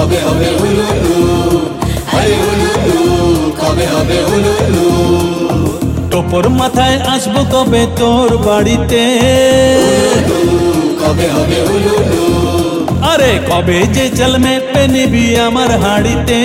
কবে হবে উলুলু, আরে উলুলু, কবে হবে উলুলু। টোপর মাথায় আসবো কবে তোর বাড়িতে, কবে হবে উলুলু, আরে কবে যে জল মে পে নিবি আমার হাড়িতে।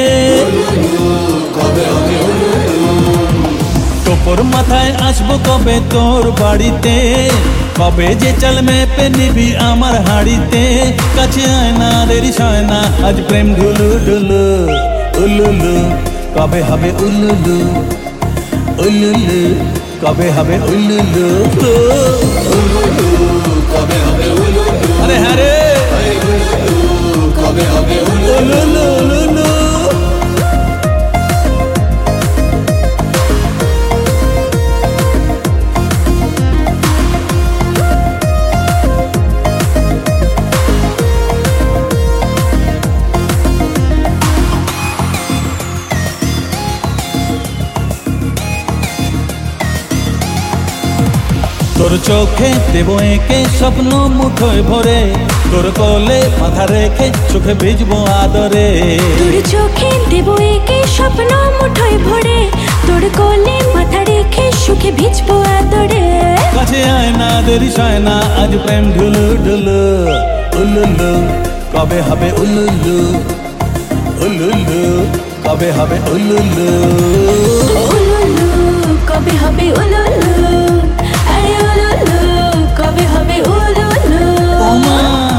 কবে হবে উলুলু, টোপর মাথায় আসবো কবে তোর বাড়িতে, কবে যে চল মে পে নিবি আমার হাড়িতে। কাছে আয় না দেরি সয় না আজ প্রেম ঢুলু ঢুলু, উলুলু কবে হবে উলুলু, উলুলু কবে হবে উলুলু। কবে হবে উলুলু, আরে হ্যাঁ রে আরে উলুলু, কবে হবে উলুলু। উলুলু উলুলু। তোর চোখে দেব একে স্বপ্ন মুঠোয় ভরে, তোর কোলে মাথা রেখে চোখে ভিজবো আদরে। তোর চোখে দেব একে স্বপ্ন মুঠোয় ভরে, তোর কোলে মাথা রেখে সুখে ভিজবো আদরে। কাছে আয় না দেরি সয় না আজ প্রেম ঢুলু ঢুলু, উলুলু কবে হবে উলুলু, উলুলু কবে হবে উলুলু। উলুলু কবে হবে উলুলু, আরে উলুলু কবে হবে উলুলু। ওমা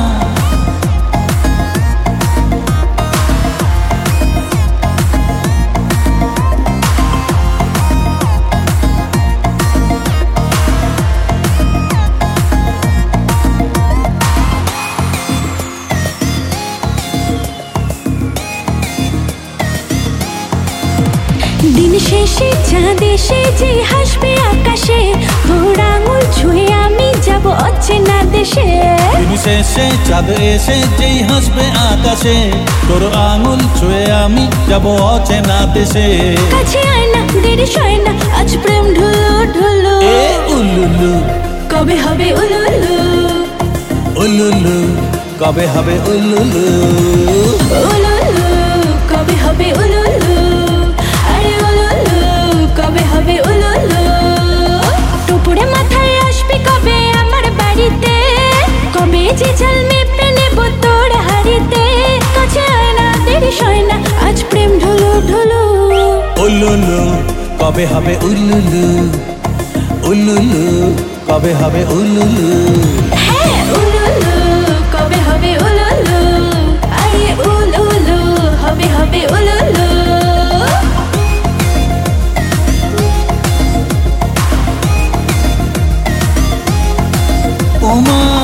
দিন শেষে চাঁদ এসে যে হাসবে আকাশে, তোর আঙুল ছুঁয়ে আমি যাব অচেনা দেশে। দিন শেষে চাঁদ এসে যেই হাসবে আকাশে, তোর আঙুল ছুঁয়ে আমি যাব অচেনা দেশে। কাছে আয় না দেরি সয় না আজ প্রেম ঢুলু ঢুলু, এ উলুলু, কবে হবে উলুলু, উলুলু কবে হবে উলুলু। উলুলু কবে হবে উলুলু, আরে উলুলু কবে হবে উলুলু। টুপুরে মাথায় আসবি কবে আমার বাড়িতে, কবে যে জল মেপে নেব তোর হাড়িতে। কাছে আয় না দেরি সয় না আজ প্রেম ঢুলু ঢুলু, উলুলু কবে হবে উলুলু, উলুলু কবে হবে উলুলু। হ্যাঁ উলুলু কবে হবে উলুলু, আরে উলুলু হবে হবে উলুলু। ওমা